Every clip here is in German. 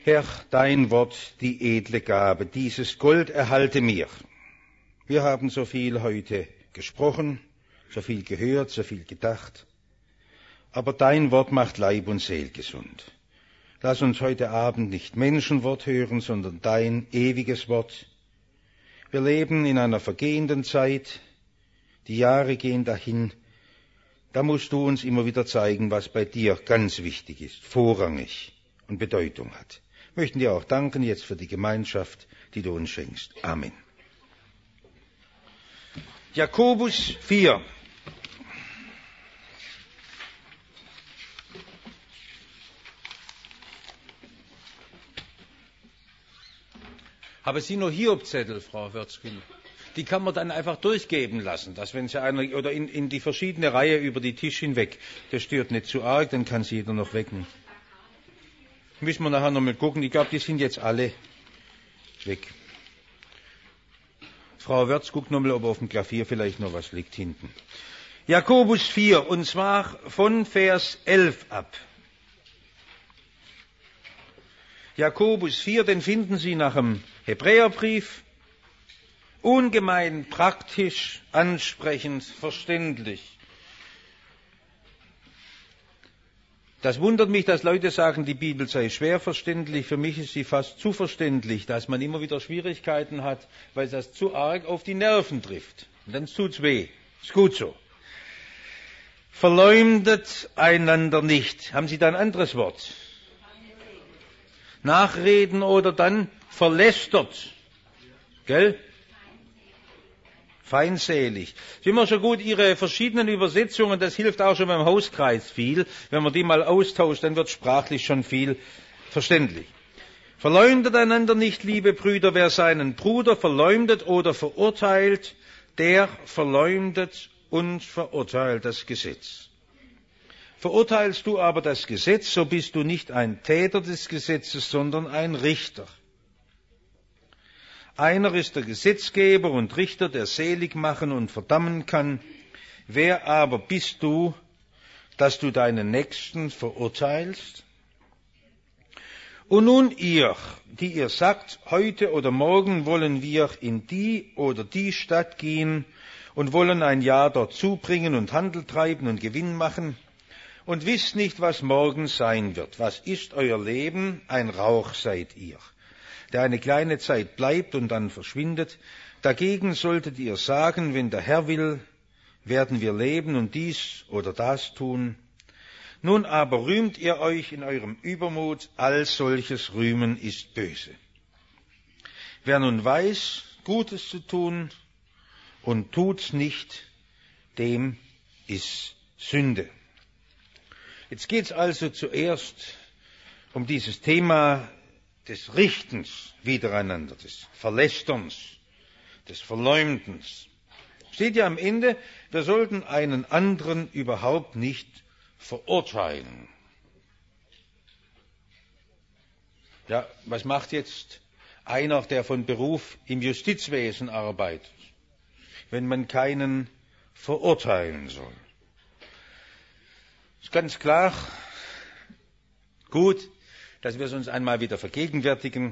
Herr, dein Wort, die edle Gabe, dieses Gold erhalte mir. Wir haben so viel heute gesprochen, so viel gehört, so viel gedacht. Aber dein Wort macht Leib und Seel gesund. Lass uns heute Abend nicht Menschenwort hören, sondern dein ewiges Wort. Wir leben in einer vergehenden Zeit, die Jahre gehen dahin. Da musst du uns immer wieder zeigen, was bei dir ganz wichtig ist, vorrangig und Bedeutung hat. Wir möchten dir auch danken jetzt für die Gemeinschaft, die du uns schenkst. Amen. Jakobus 4. Haben Sie noch Hiobzettel, Frau Würzkind? Die kann man dann einfach durchgeben lassen, dass wenn Sie einer oder in die verschiedene Reihe über die Tisch hinweg, das stört nicht zu arg, dann kann es jeder noch wegnehmen. Müssen wir nachher noch mal gucken, ich glaube, die sind jetzt alle weg. Frau Wörz guckt noch mal, ob auf dem Klavier vielleicht noch was liegt hinten. Jakobus 4, und zwar von Vers 11 ab. Jakobus 4, den finden Sie nach dem Hebräerbrief. Ungemein praktisch, ansprechend, verständlich. Das wundert mich, dass Leute sagen, die Bibel sei schwer verständlich. Für mich ist sie fast zu verständlich, dass man immer wieder Schwierigkeiten hat, weil das zu arg auf die Nerven trifft. Und dann tut's weh. Ist gut so. Verleumdet einander nicht. Haben Sie da ein anderes Wort? Nachreden oder dann verlästert. Gell? Feindselig. Es ist immer so gut, Ihre verschiedenen Übersetzungen, das hilft auch schon beim Hauskreis viel. Wenn man die mal austauscht, dann wird sprachlich schon viel verständlich. Verleumdet einander nicht, liebe Brüder, wer seinen Bruder verleumdet oder verurteilt, der verleumdet und verurteilt das Gesetz. Verurteilst du aber das Gesetz, so bist du nicht ein Täter des Gesetzes, sondern ein Richter. Einer ist der Gesetzgeber und Richter, der selig machen und verdammen kann. Wer aber bist du, dass du deinen Nächsten verurteilst? Und nun ihr, die ihr sagt, heute oder morgen wollen wir in die oder die Stadt gehen und wollen ein Jahr dort zubringen und Handel treiben und Gewinn machen und wisst nicht, was morgen sein wird. Was ist euer Leben? Ein Rauch seid ihr, der eine kleine Zeit bleibt und dann verschwindet. Dagegen solltet ihr sagen, wenn der Herr will, werden wir leben und dies oder das tun. Nun aber rühmt ihr euch in eurem Übermut, all solches Rühmen ist böse. Wer nun weiß, Gutes zu tun und tut's nicht, dem ist Sünde. Jetzt geht's also zuerst um dieses Thema des Richtens wiedereinander, des Verlästerns, des Verleumdens. Steht ja am Ende, wir sollten einen anderen überhaupt nicht verurteilen. Ja, was macht jetzt einer, der von Beruf im Justizwesen arbeitet, wenn man keinen verurteilen soll? Ist ganz klar, gut, dass wir es uns einmal wieder vergegenwärtigen.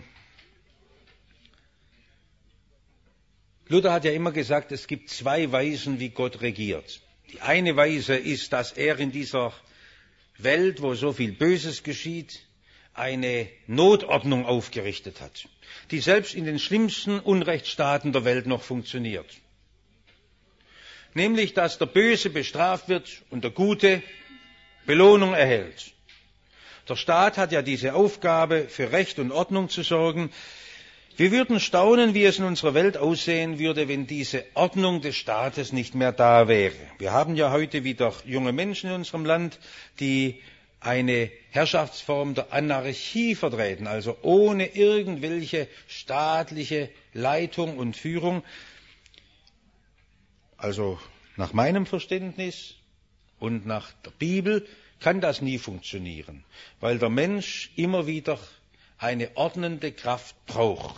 Luther hat ja immer gesagt, es gibt zwei Weisen, wie Gott regiert. Die eine Weise ist, dass er in dieser Welt, wo so viel Böses geschieht, eine Notordnung aufgerichtet hat, die selbst in den schlimmsten Unrechtsstaaten der Welt noch funktioniert. Nämlich, dass der Böse bestraft wird und der Gute Belohnung erhält. Der Staat hat ja diese Aufgabe, für Recht und Ordnung zu sorgen. Wir würden staunen, wie es in unserer Welt aussehen würde, wenn diese Ordnung des Staates nicht mehr da wäre. Wir haben ja heute wieder junge Menschen in unserem Land, die eine Herrschaftsform der Anarchie vertreten, also ohne irgendwelche staatliche Leitung und Führung. Also nach meinem Verständnis und nach der Bibel kann das nie funktionieren, weil der Mensch immer wieder eine ordnende Kraft braucht.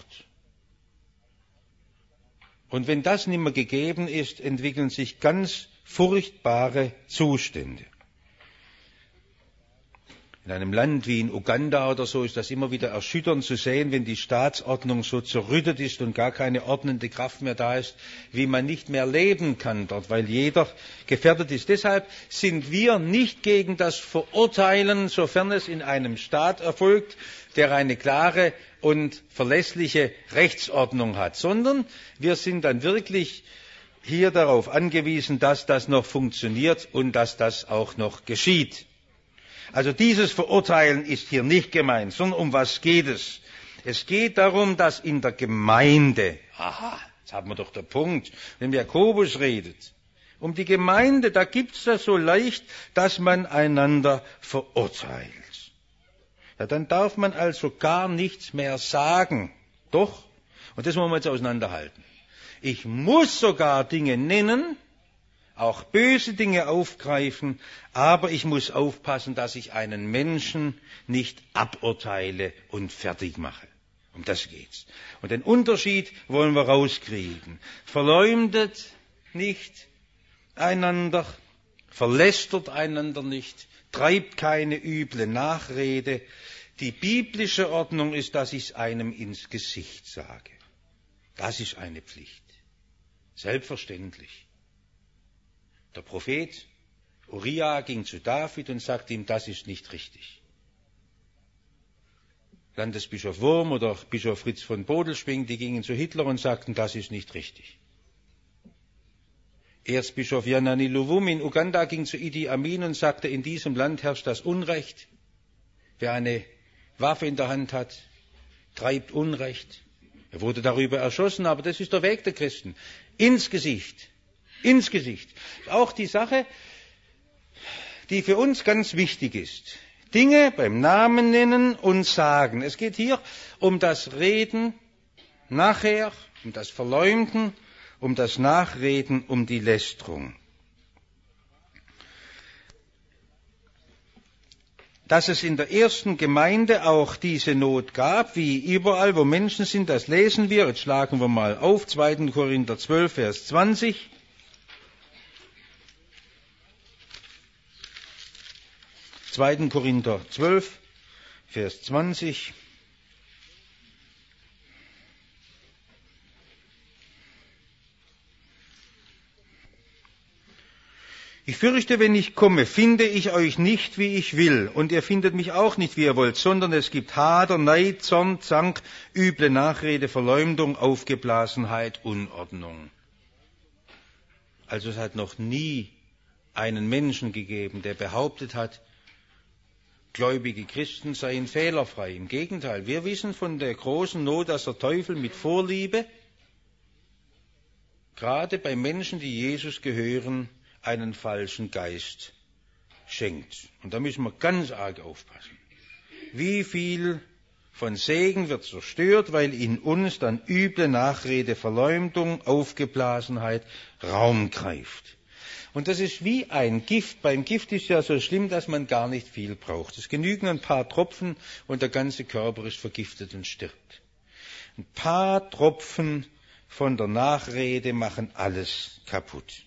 Und wenn das nicht mehr gegeben ist, entwickeln sich ganz furchtbare Zustände. In einem Land wie in Uganda oder so ist das immer wieder erschütternd zu sehen, wenn die Staatsordnung so zerrüttet ist und gar keine ordnende Kraft mehr da ist, wie man nicht mehr leben kann dort, weil jeder gefährdet ist. Deshalb sind wir nicht gegen das Verurteilen, sofern es in einem Staat erfolgt, der eine klare und verlässliche Rechtsordnung hat, sondern wir sind dann wirklich hier darauf angewiesen, dass das noch funktioniert und dass das auch noch geschieht. Also dieses Verurteilen ist hier nicht gemeint, sondern um was geht es? Es geht darum, dass in der Gemeinde, jetzt haben wir doch den Punkt, wenn Jakobus redet, um die Gemeinde, da gibt's das so leicht, dass man einander verurteilt. Ja, dann darf man also gar nichts mehr sagen. Doch? Und das wollen wir jetzt auseinanderhalten. Ich muss sogar Dinge nennen, auch böse Dinge aufgreifen, aber ich muss aufpassen, dass ich einen Menschen nicht aburteile und fertig mache. Um das geht's. Und den Unterschied wollen wir rauskriegen. Verleumdet nicht einander, verlästert einander nicht, treibt keine üble Nachrede. Die biblische Ordnung ist, dass ich es einem ins Gesicht sage. Das ist eine Pflicht. Selbstverständlich. Der Prophet Uriah ging zu David und sagte ihm, das ist nicht richtig. Landesbischof Wurm oder Bischof Fritz von Bodelsping, die gingen zu Hitler und sagten, das ist nicht richtig. Erzbischof Yanani Luvum in Uganda ging zu Idi Amin und sagte, in diesem Land herrscht das Unrecht. Wer eine Waffe in der Hand hat, treibt Unrecht. Er wurde darüber erschossen, aber das ist der Weg der Christen. Ins Gesicht. Ins Gesicht. Auch die Sache, die für uns ganz wichtig ist. Dinge beim Namen nennen und sagen. Es geht hier um das Reden nachher, um das Verleumden, um das Nachreden, um die Lästerung. Dass es in der ersten Gemeinde auch diese Not gab, wie überall, wo Menschen sind, das lesen wir. Jetzt schlagen wir mal auf, 2. Korinther 12, Vers 20. 2. Korinther 12, Vers 20. Ich fürchte, wenn ich komme, finde ich euch nicht, wie ich will, und ihr findet mich auch nicht, wie ihr wollt, sondern es gibt Hader, Neid, Zorn, Zank, üble Nachrede, Verleumdung, Aufgeblasenheit, Unordnung. Also es hat noch nie einen Menschen gegeben, der behauptet hat, gläubige Christen seien fehlerfrei. Im Gegenteil, wir wissen von der großen Not, dass der Teufel mit Vorliebe, gerade bei Menschen, die Jesus gehören, einen falschen Geist schenkt. Und da müssen wir ganz arg aufpassen. Wie viel von Segen wird zerstört, weil in uns dann üble Nachrede, Verleumdung, Aufgeblasenheit Raum greift. Und das ist wie ein Gift. Beim Gift ist ja so schlimm, dass man gar nicht viel braucht. Es genügen ein paar Tropfen und der ganze Körper ist vergiftet und stirbt. Ein paar Tropfen von der Nachrede machen alles kaputt.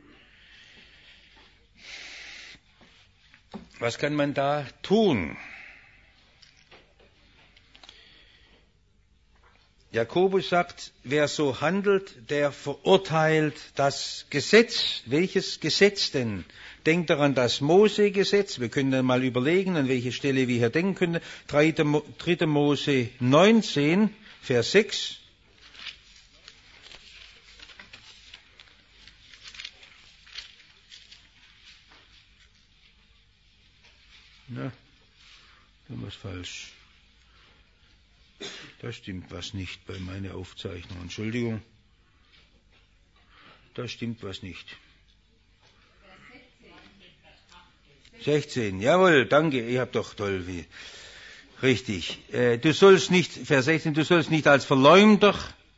Was kann man da tun? Jakobus sagt, wer so handelt, der verurteilt das Gesetz. Welches Gesetz denn? Denkt daran das Mose-Gesetz. Wir können dann mal überlegen, an welche Stelle wir hier denken können. 3. Mose 19, Vers 6. Na, da war was falsch. Da stimmt was nicht bei meiner Aufzeichnung. Entschuldigung. Da stimmt was nicht. 16, jawohl, danke, ich hab doch toll. Richtig. Du sollst nicht, Vers 16, du sollst nicht als Verleumder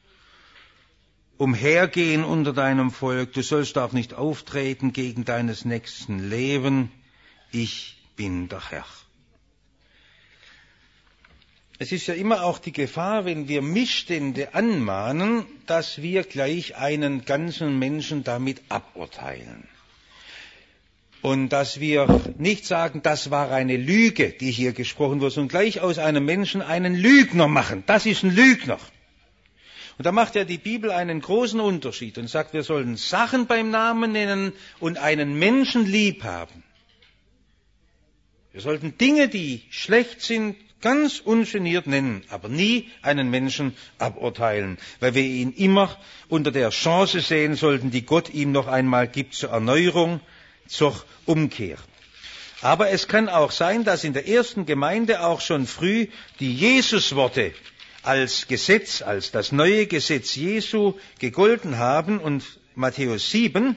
umhergehen unter deinem Volk. Du sollst auch nicht auftreten gegen deines nächsten Leben. Ich bin der Herr. Es ist ja immer auch die Gefahr, wenn wir Missstände anmahnen, dass wir gleich einen ganzen Menschen damit aburteilen. Und dass wir nicht sagen, das war eine Lüge, die hier gesprochen wurde, sondern gleich aus einem Menschen einen Lügner machen. Das ist ein Lügner. Und da macht ja die Bibel einen großen Unterschied und sagt, wir sollen Sachen beim Namen nennen und einen Menschen lieb haben. Wir sollten Dinge, die schlecht sind, ganz ungeniert nennen, aber nie einen Menschen aburteilen, weil wir ihn immer unter der Chance sehen sollten, die Gott ihm noch einmal gibt zur Erneuerung, zur Umkehr. Aber es kann auch sein, dass in der ersten Gemeinde auch schon früh die Jesusworte als Gesetz, als das neue Gesetz Jesu gegolten haben und Matthäus 7,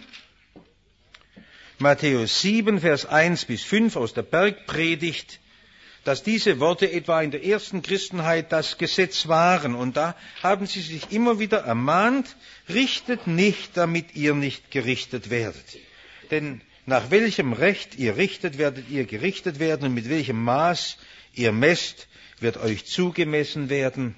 Vers 1 bis 5 aus der Bergpredigt, dass diese Worte etwa in der ersten Christenheit das Gesetz waren. Und da haben sie sich immer wieder ermahnt, richtet nicht, damit ihr nicht gerichtet werdet. Denn nach welchem Recht ihr richtet, werdet ihr gerichtet werden, und mit welchem Maß ihr messt, wird euch zugemessen werden.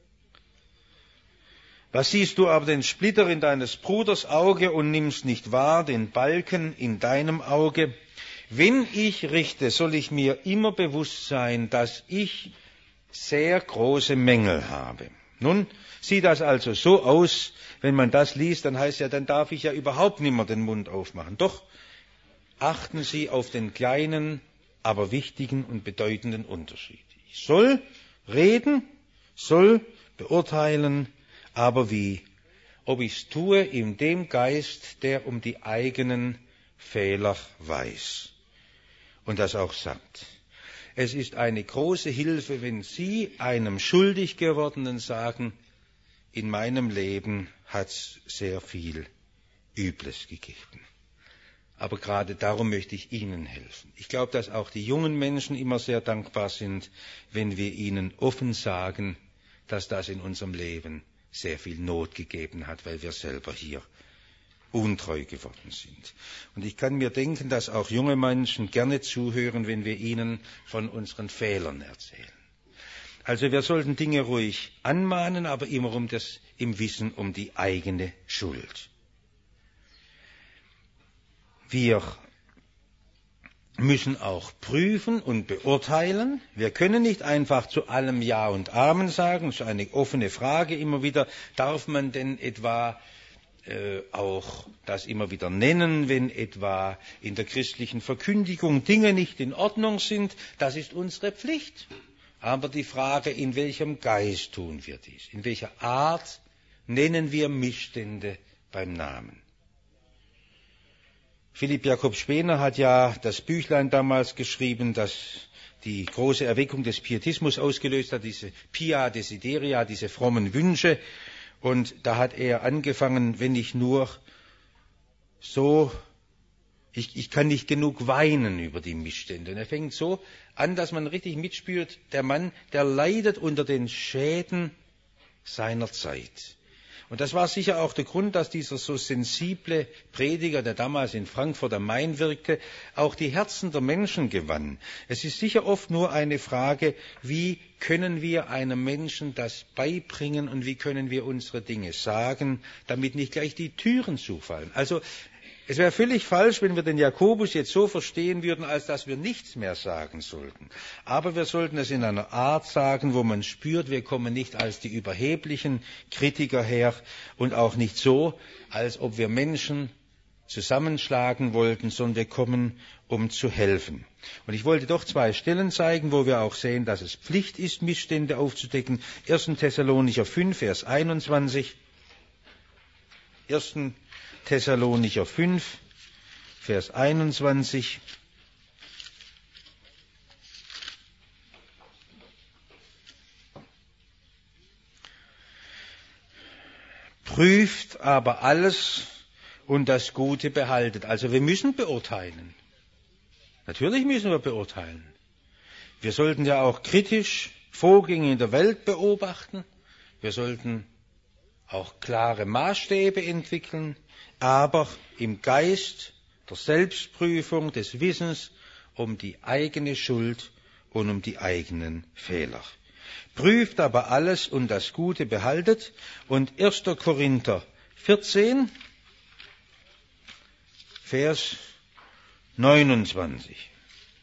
Was siehst du aber den Splitter in deines Bruders Auge und nimmst nicht wahr den Balken in deinem Auge? Wenn ich richte, soll ich mir immer bewusst sein, dass ich sehr große Mängel habe. Nun sieht das also so aus, wenn man das liest, dann heißt ja, dann darf ich ja überhaupt nicht mehr den Mund aufmachen. Doch achten Sie auf den kleinen, aber wichtigen und bedeutenden Unterschied. Ich soll reden, soll beurteilen, aber wie? Ob ich es tue in dem Geist, der um die eigenen Fehler weiß und das auch sagt. Es ist eine große Hilfe, wenn Sie einem schuldig gewordenen sagen, in meinem Leben hat es sehr viel Übles gegeben. Aber gerade darum möchte ich Ihnen helfen. Ich glaube, dass auch die jungen Menschen immer sehr dankbar sind, wenn wir ihnen offen sagen, dass das in unserem Leben sehr viel Not gegeben hat, weil wir selber hier untreu geworden sind. Und ich kann mir denken, dass auch junge Menschen gerne zuhören, wenn wir ihnen von unseren Fehlern erzählen. Also wir sollten Dinge ruhig anmahnen, aber immer im Wissen um die eigene Schuld. Wir müssen auch prüfen und beurteilen. Wir können nicht einfach zu allem Ja und Amen sagen. Das ist eine offene Frage immer wieder. Darf man denn etwa auch das immer wieder nennen, wenn etwa in der christlichen Verkündigung Dinge nicht in Ordnung sind? Das ist unsere Pflicht. Aber die Frage, in welchem Geist tun wir dies? In welcher Art nennen wir Missstände beim Namen? Philipp Jakob Spener hat ja das Büchlein damals geschrieben, das die große Erweckung des Pietismus ausgelöst hat, diese Pia Desideria, diese frommen Wünsche. Und da hat er angefangen, wenn ich nur so, ich kann nicht genug weinen über die Missstände. Und er fängt so an, dass man richtig mitspürt, der Mann, der leidet unter den Schäden seiner Zeit. Und das war sicher auch der Grund, dass dieser so sensible Prediger, der damals in Frankfurt am Main wirkte, auch die Herzen der Menschen gewann. Es ist sicher oft nur eine Frage, wie können wir einem Menschen das beibringen und wie können wir unsere Dinge sagen, damit nicht gleich die Türen zufallen. Also es wäre völlig falsch, wenn wir den Jakobus jetzt so verstehen würden, als dass wir nichts mehr sagen sollten. Aber wir sollten es in einer Art sagen, wo man spürt, wir kommen nicht als die überheblichen Kritiker her und auch nicht so, als ob wir Menschen zusammenschlagen wollten, sondern wir kommen, um zu helfen. Und ich wollte doch 2 Stellen zeigen, wo wir auch sehen, dass es Pflicht ist, Missstände aufzudecken. 1. Thessalonicher 5, Vers 21. 1. Thessalonicher 5, Vers 21. Prüft aber alles und das Gute behaltet. Also wir müssen beurteilen. Natürlich müssen wir beurteilen. Wir sollten ja auch kritisch Vorgänge in der Welt beobachten. Wir sollten auch klare Maßstäbe entwickeln, aber im Geist der Selbstprüfung, des Wissens um die eigene Schuld und um die eigenen Fehler. Prüft aber alles und das Gute behaltet. Und 1. Korinther 14, Vers 29.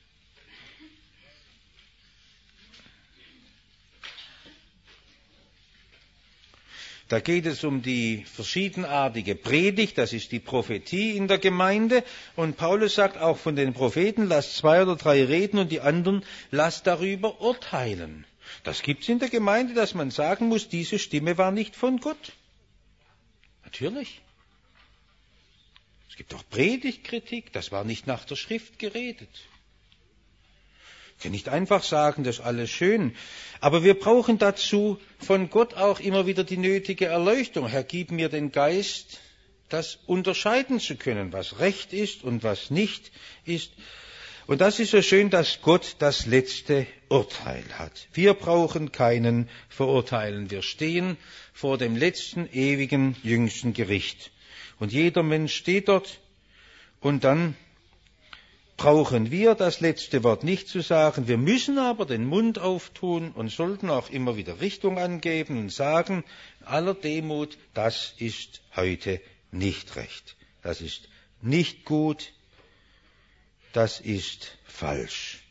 Da geht es um die verschiedenartige Predigt, das ist die Prophetie in der Gemeinde. Und Paulus sagt auch von den Propheten, lasst 2 oder 3 reden und die anderen lasst darüber urteilen. Das gibt es in der Gemeinde, dass man sagen muss, diese Stimme war nicht von Gott. Natürlich. Es gibt auch Predigtkritik, das war nicht nach der Schrift geredet. Ich kann nicht einfach sagen, das ist alles schön. Aber wir brauchen dazu von Gott auch immer wieder die nötige Erleuchtung. Herr, gib mir den Geist, das unterscheiden zu können, was recht ist und was nicht ist. Und das ist so schön, dass Gott das letzte Urteil hat. Wir brauchen keinen verurteilen. Wir stehen vor dem letzten, ewigen, jüngsten Gericht. Und jeder Mensch steht dort und dann brauchen wir das letzte Wort nicht zu sagen. Wir müssen aber den Mund auftun und sollten auch immer wieder Richtung angeben und sagen, aller Demut, das ist heute nicht recht. Das ist nicht gut. Das ist falsch.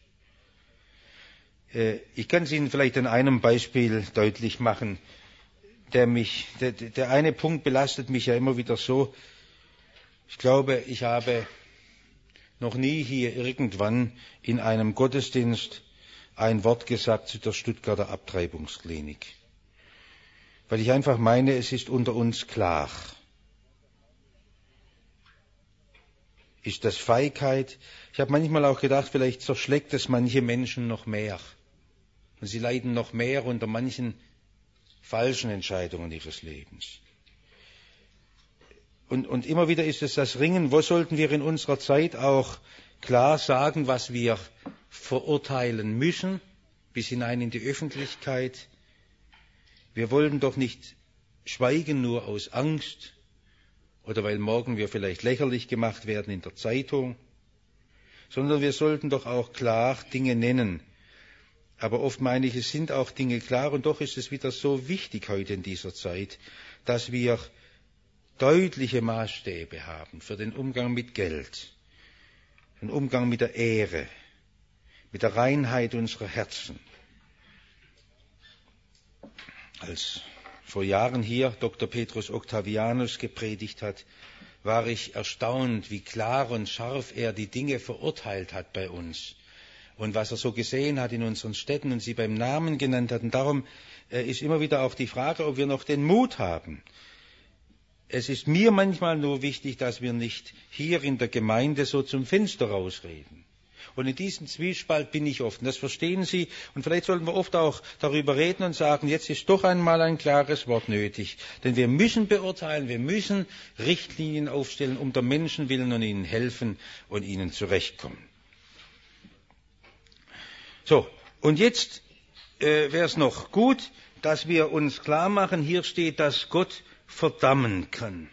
Ich kann es Ihnen vielleicht an einem Beispiel deutlich machen. Der eine Punkt belastet mich ja immer wieder so. Ich glaube, ich habe noch nie hier irgendwann in einem Gottesdienst ein Wort gesagt zu der Stuttgarter Abtreibungsklinik. Weil ich einfach meine, es ist unter uns klar. Ist das Feigheit? Ich habe manchmal auch gedacht, vielleicht zerschlägt es manche Menschen noch mehr. Und sie leiden noch mehr unter manchen falschen Entscheidungen ihres Lebens. Und immer wieder ist es das Ringen, wo sollten wir in unserer Zeit auch klar sagen, was wir verurteilen müssen, bis hinein in die Öffentlichkeit. Wir wollen doch nicht schweigen nur aus Angst oder weil morgen wir vielleicht lächerlich gemacht werden in der Zeitung, sondern wir sollten doch auch klar Dinge nennen. Aber oft meine ich, es sind auch Dinge klar und doch ist es wieder so wichtig heute in dieser Zeit, dass wir deutliche Maßstäbe haben für den Umgang mit Geld, den Umgang mit der Ehre, mit der Reinheit unserer Herzen. Als vor Jahren hier Dr. Petrus Octavianus gepredigt hat, war ich erstaunt, wie klar und scharf er die Dinge verurteilt hat bei uns und was er so gesehen hat in unseren Städten und sie beim Namen genannt hat. Und darum ist immer wieder auch die Frage, ob wir noch den Mut haben. Es ist mir manchmal nur wichtig, dass wir nicht hier in der Gemeinde so zum Fenster rausreden. Und in diesem Zwiespalt bin ich oft. Und das verstehen Sie. Und vielleicht sollten wir oft auch darüber reden und sagen, jetzt ist doch einmal ein klares Wort nötig. Denn wir müssen beurteilen, wir müssen Richtlinien aufstellen, um der Menschen willen und ihnen helfen und ihnen zurechtkommen. So, und jetzt wäre es noch gut, dass wir uns klar machen, hier steht, dass Gott verdammen kann.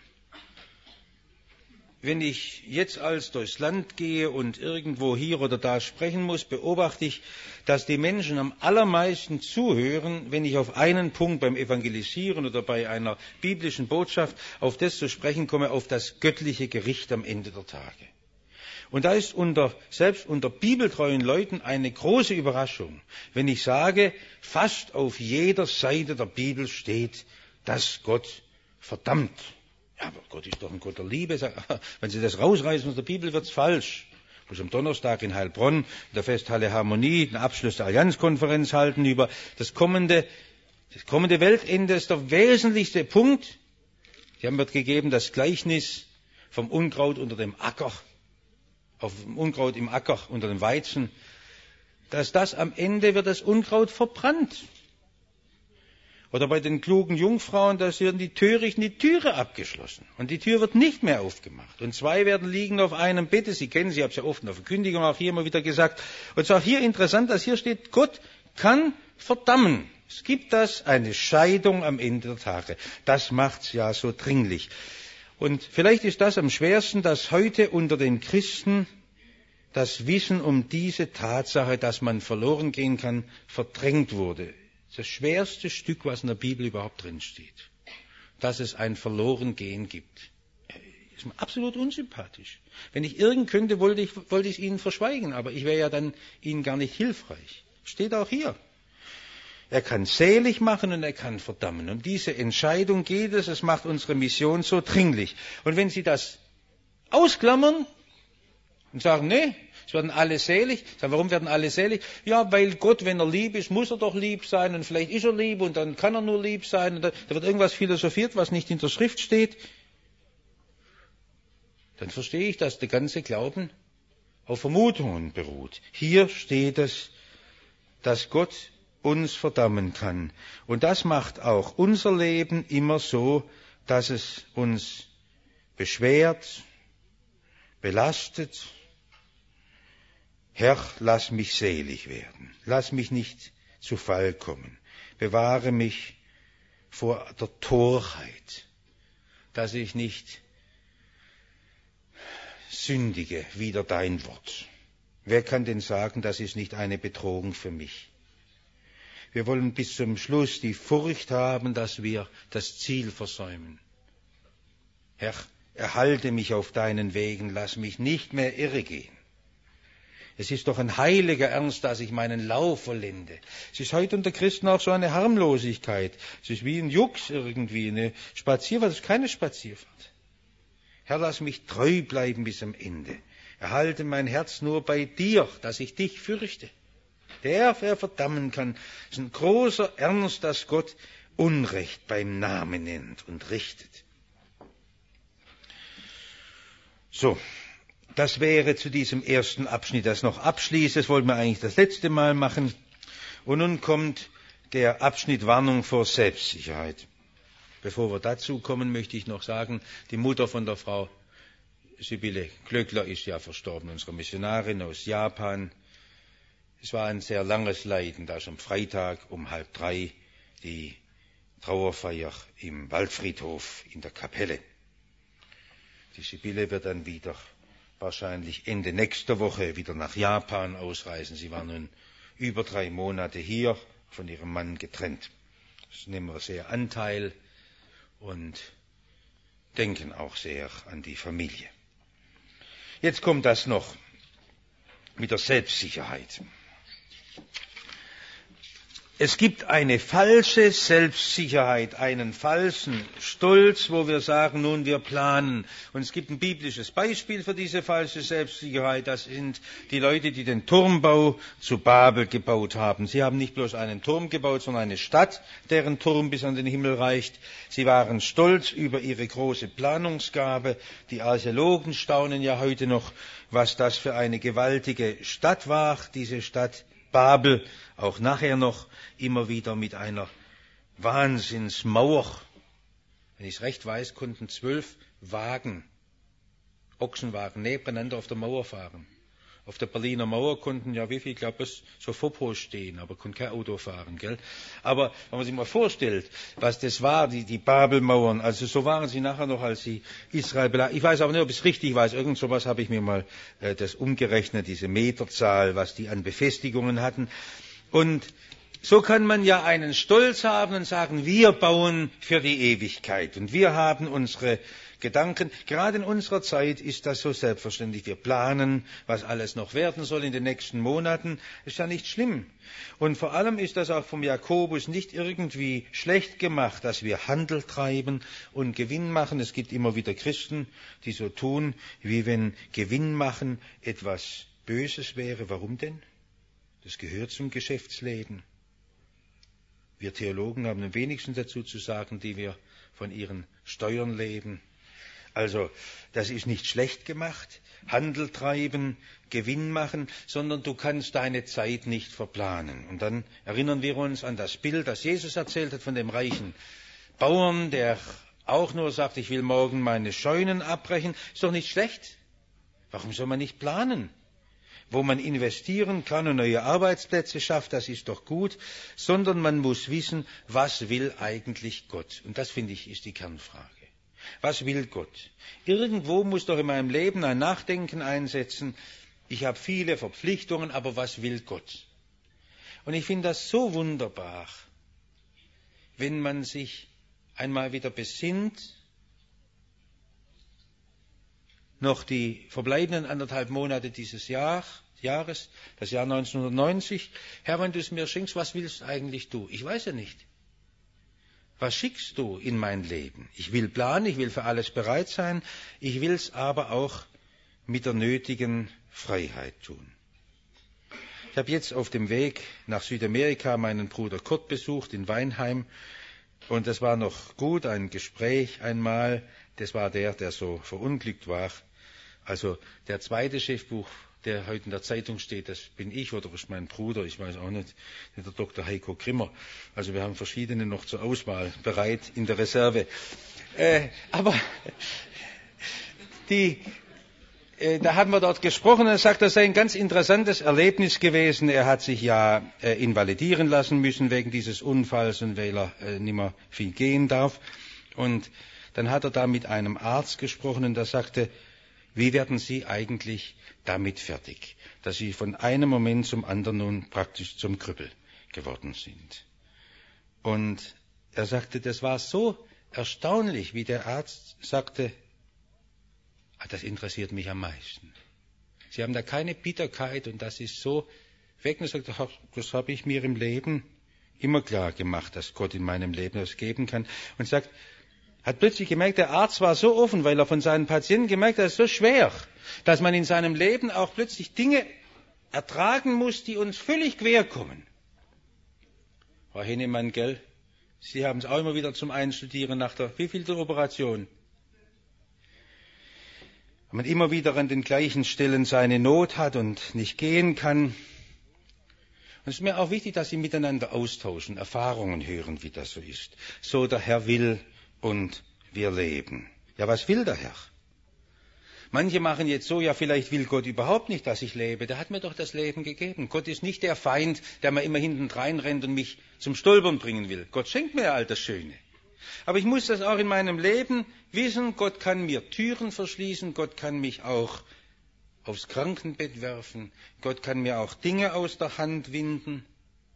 Wenn ich jetzt als durchs Land gehe und irgendwo hier oder da sprechen muss, beobachte ich, dass die Menschen am allermeisten zuhören, wenn ich auf einen Punkt beim Evangelisieren oder bei einer biblischen Botschaft auf das zu sprechen komme, auf das göttliche Gericht am Ende der Tage. Und da ist selbst unter bibeltreuen Leuten eine große Überraschung, wenn ich sage, fast auf jeder Seite der Bibel steht, dass Gott verdammt. Ja, aber Gott ist doch ein Gott der Liebe. Wenn Sie das rausreißen aus der Bibel, wird's falsch. Ich muss am Donnerstag in Heilbronn in der Festhalle Harmonie den Abschluss der Allianzkonferenz halten über das kommende Weltende. Ist der wesentlichste Punkt. Sie haben dort gegeben das Gleichnis vom Unkraut unter dem Acker, auf dem Unkraut im Acker unter dem Weizen, dass das am Ende wird das Unkraut verbrannt. Oder bei den klugen Jungfrauen, da werden die Törichten die Türe abgeschlossen. Und die Tür wird nicht mehr aufgemacht. Und 2 werden liegen auf einem Bette. Sie kennen sie, ich habe es ja oft in der Verkündigung auch hier immer wieder gesagt. Und es ist auch hier interessant, dass hier steht, Gott kann verdammen. Es gibt eine Scheidung am Ende der Tage. Das macht's ja so dringlich. Und vielleicht ist das am schwersten, dass heute unter den Christen das Wissen um diese Tatsache, dass man verloren gehen kann, verdrängt wurde. Das schwerste Stück, was in der Bibel überhaupt drin steht, dass es ein Verlorengehen gibt. Ist mir absolut unsympathisch. Wenn ich irgend könnte, wollte ich es Ihnen verschweigen, aber ich wäre ja dann Ihnen gar nicht hilfreich. Steht auch hier. Er kann selig machen und er kann verdammen. Und diese Entscheidung geht es, es macht unsere Mission so dringlich. Und wenn Sie das ausklammern und sagen, nee, es werden alle selig, sagen, warum werden alle selig? Ja, weil Gott, wenn er lieb ist, muss er doch lieb sein und vielleicht ist er lieb und dann kann er nur lieb sein. Und da wird irgendwas philosophiert, was nicht in der Schrift steht. Dann verstehe ich, dass der ganze Glauben auf Vermutungen beruht. Hier steht es, dass Gott uns verdammen kann. Und das macht auch unser Leben immer so, dass es uns beschwert, belastet. Herr, lass mich selig werden. Lass mich nicht zu Fall kommen. Bewahre mich vor der Torheit, dass ich nicht sündige wider dein Wort. Wer kann denn sagen, das ist nicht eine Bedrohung für mich? Wir wollen bis zum Schluss die Furcht haben, dass wir das Ziel versäumen. Herr, erhalte mich auf deinen Wegen, lass mich nicht mehr irregehen. Es ist doch ein heiliger Ernst, dass ich meinen Lauf vollende. Es ist heute unter Christen auch so eine Harmlosigkeit. Es ist wie ein Jux irgendwie, eine Spazierfahrt, es ist keine Spazierfahrt. Herr, lass mich treu bleiben bis am Ende. Erhalte mein Herz nur bei dir, dass ich dich fürchte. Der, wer verdammen kann, ist ein großer Ernst, dass Gott Unrecht beim Namen nennt und richtet. So, das wäre zu diesem ersten Abschnitt, das noch abschließt. Das wollten wir eigentlich das letzte Mal machen. Und nun kommt der Abschnitt Warnung vor Selbstsicherheit. Bevor wir dazu kommen, möchte ich noch sagen, die Mutter von der Frau Sibylle Glöckler ist ja verstorben, unsere Missionarin aus Japan. Es war ein sehr langes Leiden, da ist am Freitag um 2:30 die Trauerfeier im Waldfriedhof in der Kapelle. Die Sibylle wird dann wieder wahrscheinlich Ende nächster Woche wieder nach Japan ausreisen. Sie war nun über 3 Monate hier, von ihrem Mann getrennt. Das nehmen wir sehr Anteil und denken auch sehr an die Familie. Jetzt kommt das noch mit der Selbstsicherheit. Es gibt eine falsche Selbstsicherheit, einen falschen Stolz, wo wir sagen, nun wir planen. Und es gibt ein biblisches Beispiel für diese falsche Selbstsicherheit. Das sind die Leute, die den Turmbau zu Babel gebaut haben. Sie haben nicht bloß einen Turm gebaut, sondern eine Stadt, deren Turm bis an den Himmel reicht. Sie waren stolz über ihre große Planungsgabe. Die Archäologen staunen ja heute noch, was das für eine gewaltige Stadt war, diese Stadt Babel, auch nachher noch immer wieder mit einer Wahnsinnsmauer. Wenn ich es recht weiß, konnten 12 Wagen, Ochsenwagen, nebeneinander auf der Mauer fahren. Auf der Berliner Mauer konnten ja wie viel, ich glaube, so Fopos stehen, aber konnte kein Auto fahren, gell? Aber wenn man sich mal vorstellt, was das war, die Babelmauern, also so waren sie nachher noch, als sie Israel belagert. Ich weiß aber nicht, ob ich es richtig weiß, irgend sowas habe ich mir mal das umgerechnet, diese Meterzahl, was die an Befestigungen hatten. Und so kann man ja einen Stolz haben und sagen, wir bauen für die Ewigkeit und wir haben unsere Gedanken. Gerade in unserer Zeit ist das so selbstverständlich. Wir planen, was alles noch werden soll in den nächsten Monaten. Ist ja nicht schlimm. Und vor allem ist das auch vom Jakobus nicht irgendwie schlecht gemacht, dass wir Handel treiben und Gewinn machen. Es gibt immer wieder Christen, die so tun, wie wenn Gewinn machen etwas Böses wäre. Warum denn? Das gehört zum Geschäftsleben. Wir Theologen haben am wenigsten dazu zu sagen, die wir von ihren Steuern leben. Also, das ist nicht schlecht gemacht, Handel treiben, Gewinn machen, sondern du kannst deine Zeit nicht verplanen. Und dann erinnern wir uns an das Bild, das Jesus erzählt hat von dem reichen Bauern, der auch nur sagt, ich will morgen meine Scheunen abbrechen. Ist doch nicht schlecht. Warum soll man nicht planen? Wo man investieren kann und neue Arbeitsplätze schafft, das ist doch gut, sondern man muss wissen, was will eigentlich Gott? Und das, finde ich, ist die Kernfrage. Was will Gott? Irgendwo muss doch in meinem Leben ein Nachdenken einsetzen. Ich habe viele Verpflichtungen, aber was will Gott? Und ich finde das so wunderbar, wenn man sich einmal wieder besinnt, noch die verbleibenden 1,5 Monate dieses Jahres, das Jahr 1990. Herr, wenn du es mir schenkst, was willst eigentlich du? Ich weiß ja nicht. Was schickst du in mein Leben? Ich will planen, ich will für alles bereit sein, ich will es aber auch mit der nötigen Freiheit tun. Ich habe jetzt auf dem Weg nach Südamerika meinen Bruder Kurt besucht in Weinheim und das war noch gut, ein Gespräch einmal, das war der so verunglückt war. Also der zweite Chefbuch, der heute in der Zeitung steht, das bin ich oder ist mein Bruder, ich weiß auch nicht, der Dr. Heiko Grimmer. Also wir haben verschiedene noch zur Auswahl bereit in der Reserve. Aber da haben wir dort gesprochen, er sagt, das sei ein ganz interessantes Erlebnis gewesen. Er hat sich ja invalidieren lassen müssen wegen dieses Unfalls und weil er nicht mehr viel gehen darf. Und dann hat er da mit einem Arzt gesprochen und der sagte, wie werden Sie eigentlich damit fertig, dass Sie von einem Moment zum anderen nun praktisch zum Krüppel geworden sind? Und er sagte, das war so erstaunlich, wie der Arzt sagte, das interessiert mich am meisten. Sie haben da keine Bitterkeit und das ist so weg. Und er sagte, das habe ich mir im Leben immer klar gemacht, dass Gott in meinem Leben das geben kann. Und sagt, hat plötzlich gemerkt, der Arzt war so offen, weil er von seinen Patienten gemerkt hat, das ist so schwer, dass man in seinem Leben auch plötzlich Dinge ertragen muss, die uns völlig quer kommen. Frau Hennemann, gell? Sie haben es auch immer wieder zum Einstudieren nach der wievielten Operation? Wenn man immer wieder an den gleichen Stellen seine Not hat und nicht gehen kann. Und es ist mir auch wichtig, dass Sie miteinander austauschen, Erfahrungen hören, wie das so ist. So der Herr will und wir leben. Ja, was will der Herr? Manche machen jetzt so, ja, vielleicht will Gott überhaupt nicht, dass ich lebe. Der hat mir doch das Leben gegeben. Gott ist nicht der Feind, der mir immer hinten reinrennt und mich zum Stolpern bringen will. Gott schenkt mir all das Schöne. Aber ich muss das auch in meinem Leben wissen, Gott kann mir Türen verschließen, Gott kann mich auch aufs Krankenbett werfen, Gott kann mir auch Dinge aus der Hand winden.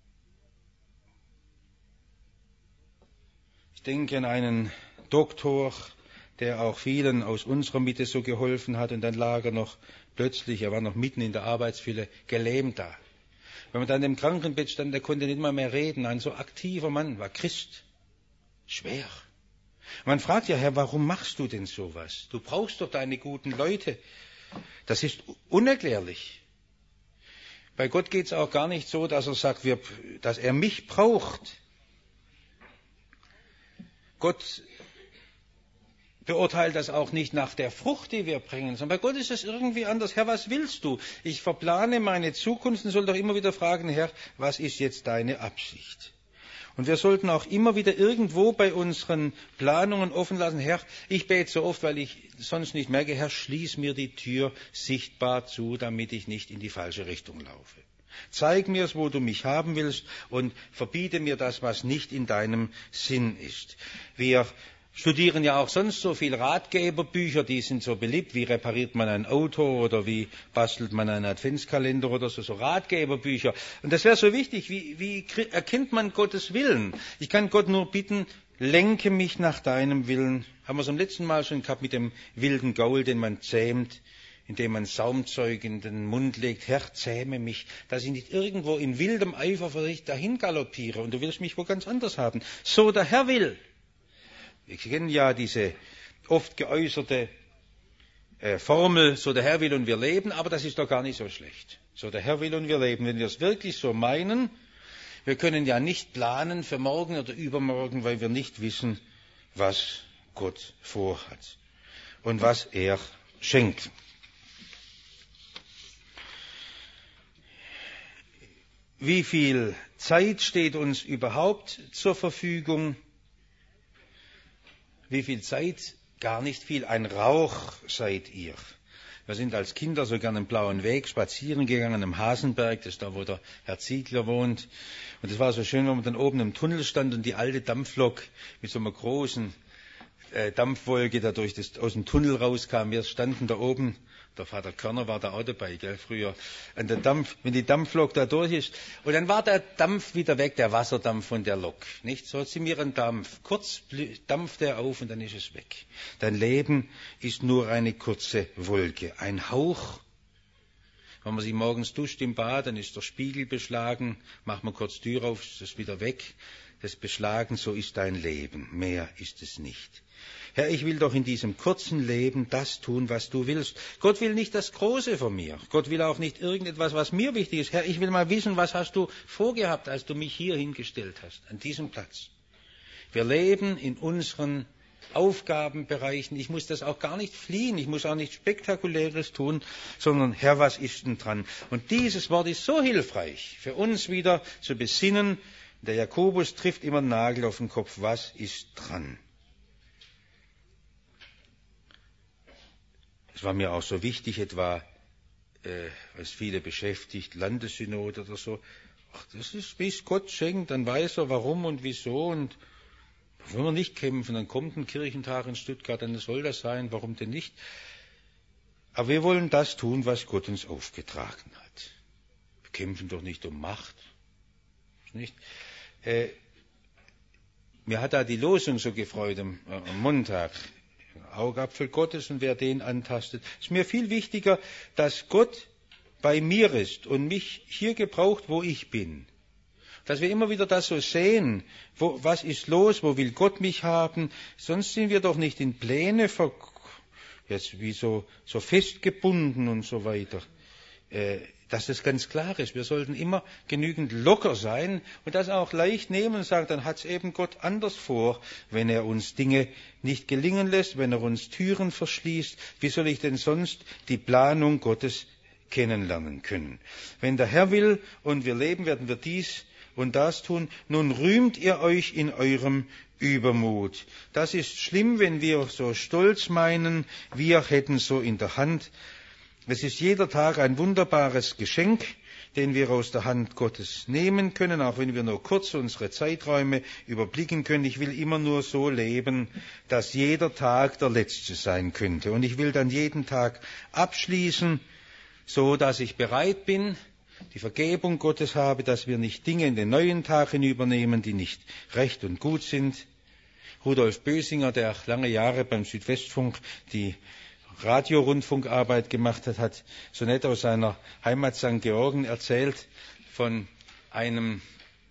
Ich denke an einen Doktor, der auch vielen aus unserer Mitte so geholfen hat und dann lag er noch plötzlich, er war noch mitten in der Arbeitsfülle, gelähmt da. Wenn man dann im Krankenbett stand, der konnte nicht mal mehr reden, ein so aktiver Mann, war Christ. Schwer. Man fragt ja, Herr, warum machst du denn sowas? Du brauchst doch deine guten Leute. Das ist unerklärlich. Bei Gott geht es auch gar nicht so, dass er sagt, dass er mich braucht. Gott beurteilt das auch nicht nach der Frucht, die wir bringen, sondern bei Gott ist es irgendwie anders. Herr, was willst du? Ich verplane meine Zukunft und soll doch immer wieder fragen, Herr, was ist jetzt deine Absicht? Und wir sollten auch immer wieder irgendwo bei unseren Planungen offen lassen, Herr, ich bete so oft, weil ich sonst nicht merke, Herr, schließ mir die Tür sichtbar zu, damit ich nicht in die falsche Richtung laufe. Zeig mir es, wo du mich haben willst und verbiete mir das, was nicht in deinem Sinn ist. Wir studieren ja auch sonst so viel Ratgeberbücher, die sind so beliebt, wie repariert man ein Auto oder wie bastelt man einen Adventskalender oder so Ratgeberbücher. Und das wäre so wichtig, wie erkennt man Gottes Willen? Ich kann Gott nur bitten, lenke mich nach deinem Willen. Haben wir es am letzten Mal schon gehabt mit dem wilden Gaul, den man zähmt, indem man Saumzeug in den Mund legt. Herr, zähme mich, dass ich nicht irgendwo in wildem Eifer für dich dahin galoppiere und du willst mich wo ganz anders haben. So der Herr will. Wir kennen ja diese oft geäußerte Formel, so der Herr will und wir leben, aber das ist doch gar nicht so schlecht. So der Herr will und wir leben. Wenn wir es wirklich so meinen, wir können ja nicht planen für morgen oder übermorgen, weil wir nicht wissen, was Gott vorhat und was er schenkt. Wie viel Zeit steht uns überhaupt zur Verfügung? Wie viel Zeit? Gar nicht viel. Ein Rauch seid ihr. Wir sind als Kinder so gern im Blauen Weg spazieren gegangen, im Hasenberg, das ist da, wo der Herr Ziegler wohnt. Und es war so schön, wenn man dann oben im Tunnel stand und die alte Dampflok mit so einem großen Dampfwolke da aus dem Tunnel rauskam. Wir standen da oben, der Vater Körner war da auch dabei, gell, früher, wenn die Dampflok da durch ist. Und dann war der Dampf wieder weg, der Wasserdampf von der Lok. Nicht? So sind wir ein Dampf. Kurz dampft er auf und dann ist es weg. Dein Leben ist nur eine kurze Wolke, ein Hauch. Wenn man sich morgens duscht im Bad, dann ist der Spiegel beschlagen, macht man kurz Tür auf, ist es wieder weg. Das Beschlagen, so ist dein Leben. Mehr ist es nicht. Herr, ich will doch in diesem kurzen Leben das tun, was du willst. Gott will nicht das Große von mir. Gott will auch nicht irgendetwas, was mir wichtig ist. Herr, ich will mal wissen, was hast du vorgehabt, als du mich hier hingestellt hast, an diesem Platz. Wir leben in unseren Aufgabenbereichen. Ich muss das auch gar nicht fliehen. Ich muss auch nichts Spektakuläres tun, sondern Herr, was ist denn dran? Und dieses Wort ist so hilfreich, für uns wieder zu besinnen. Der Jakobus trifft immer einen Nagel auf den Kopf. Was ist dran? Es war mir auch so wichtig, etwa, was viele beschäftigt, Landessynode oder so. Ach, das ist, wie es Gott schenkt, dann weiß er, warum und wieso. Und wenn wir nicht kämpfen, dann kommt ein Kirchentag in Stuttgart, dann soll das sein, warum denn nicht? Aber wir wollen das tun, was Gott uns aufgetragen hat. Wir kämpfen doch nicht um Macht. Nicht? Mir hat da die Losung so gefreut am Montag. Augapfel Gottes, und wer den antastet. Es ist mir viel wichtiger, dass Gott bei mir ist und mich hier gebraucht, wo ich bin. Dass wir immer wieder das so sehen, was ist los, wo will Gott mich haben. Sonst sind wir doch nicht in Pläne jetzt wie so festgebunden und so weiter. Dass das ganz klar ist. Wir sollten immer genügend locker sein und das auch leicht nehmen und sagen, dann hat es eben Gott anders vor, wenn er uns Dinge nicht gelingen lässt, wenn er uns Türen verschließt. Wie soll ich denn sonst die Planung Gottes kennenlernen können? Wenn der Herr will und wir leben, werden wir dies und das tun. Nun rühmt ihr euch in eurem Übermut. Das ist schlimm, wenn wir so stolz meinen, wir hätten so in der Hand. Es ist jeder Tag ein wunderbares Geschenk, den wir aus der Hand Gottes nehmen können, auch wenn wir nur kurz unsere Zeiträume überblicken können. Ich will immer nur so leben, dass jeder Tag der letzte sein könnte. Und ich will dann jeden Tag abschließen, so dass ich bereit bin, die Vergebung Gottes habe, dass wir nicht Dinge in den neuen Tag hinübernehmen, die nicht recht und gut sind. Rudolf Bösinger, der lange Jahre beim Südwestfunk die Radiorundfunkarbeit gemacht hat, hat so nett aus seiner Heimat St. Georgen erzählt von einem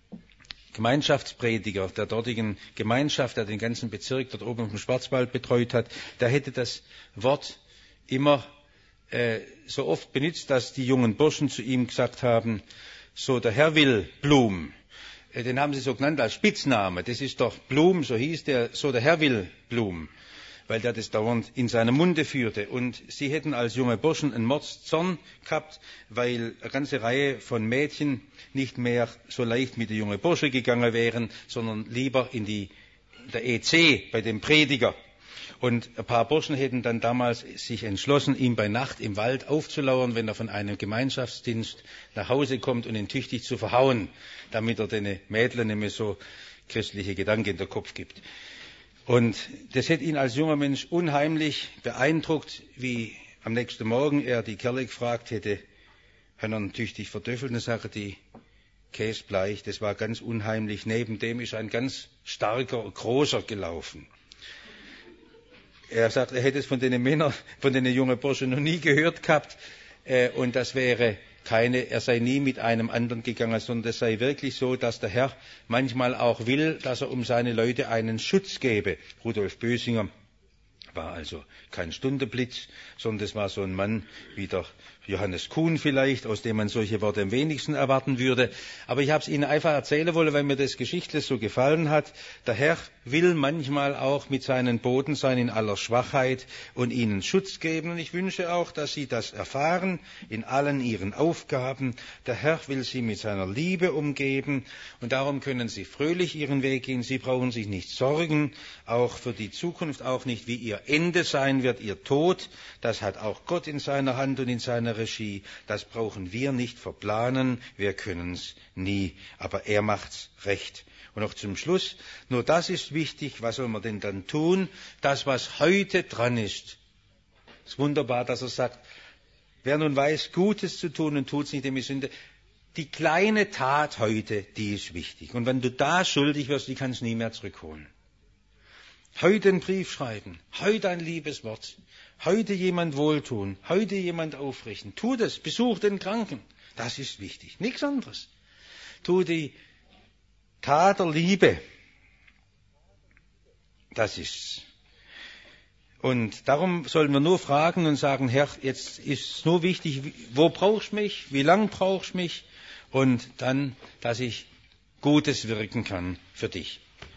Gemeinschaftsprediger der dortigen Gemeinschaft, der den ganzen Bezirk dort oben im Schwarzwald betreut hat. Der hätte das Wort immer so oft benutzt, dass die jungen Burschen zu ihm gesagt haben, so der Herr will Blum. Den haben sie so genannt als Spitzname. Das ist doch Blum, so hieß der, so der Herr will Blum. Weil der das dauernd in seinem Munde führte. Und sie hätten als junge Burschen einen Mordszorn gehabt, weil eine ganze Reihe von Mädchen nicht mehr so leicht mit der jungen Bursche gegangen wären, sondern lieber in der EC bei dem Prediger. Und ein paar Burschen hätten dann damals sich entschlossen, ihm bei Nacht im Wald aufzulauern, wenn er von einem Gemeinschaftsdienst nach Hause kommt und ihn tüchtig zu verhauen, damit er den Mädchen nicht mehr so christliche Gedanken in den Kopf gibt. Und das hätte ihn als junger Mensch unheimlich beeindruckt, wie am nächsten Morgen er die Kerle gefragt hätte, haben ihn tüchtig verdöffelt, und sagte die Käsbleich, das war ganz unheimlich, neben dem ist ein ganz starker, großer gelaufen. Er sagt, er hätte es von den Männern, von den jungen Burschen noch nie gehört gehabt, und das wäre er sei nie mit einem anderen gegangen, sondern es sei wirklich so, dass der Herr manchmal auch will, dass er um seine Leute einen Schutz gebe. Rudolf Bösinger war also kein Stundenblitz, sondern es war so ein Mann wie der Johannes Kuhn vielleicht, aus dem man solche Worte am wenigsten erwarten würde. Aber ich habe es Ihnen einfach erzählen wollen, weil mir das geschichtlich so gefallen hat. Der Herr will manchmal auch mit seinen Boten sein in aller Schwachheit und ihnen Schutz geben. Und ich wünsche auch, dass Sie das erfahren in allen Ihren Aufgaben. Der Herr will Sie mit seiner Liebe umgeben und darum können Sie fröhlich Ihren Weg gehen. Sie brauchen sich nicht sorgen, auch für die Zukunft, auch nicht, wie Ihr Ende sein wird ihr Tod. Das hat auch Gott in seiner Hand und in seiner Regie. Das brauchen wir nicht verplanen. Wir können es nie. Aber er macht's recht. Und noch zum Schluss, nur das ist wichtig. Was soll man denn dann tun? Das, was heute dran ist. Es ist wunderbar, dass er sagt, wer nun weiß, Gutes zu tun und tut es nicht, dem ist Sünde. Die kleine Tat heute, die ist wichtig. Und wenn du da schuldig wirst, die kannst du nie mehr zurückholen. Heute einen Brief schreiben, heute ein liebes Wort, heute jemand wohltun, heute jemand aufrichten. Tu das, besuch den Kranken. Das ist wichtig, nichts anderes. Tu die Tat der Liebe. Das ist's. Und darum sollen wir nur fragen und sagen, Herr, jetzt ist es nur wichtig, wo brauchst du mich, wie lang brauchst du mich? Und dann, dass ich Gutes wirken kann für dich.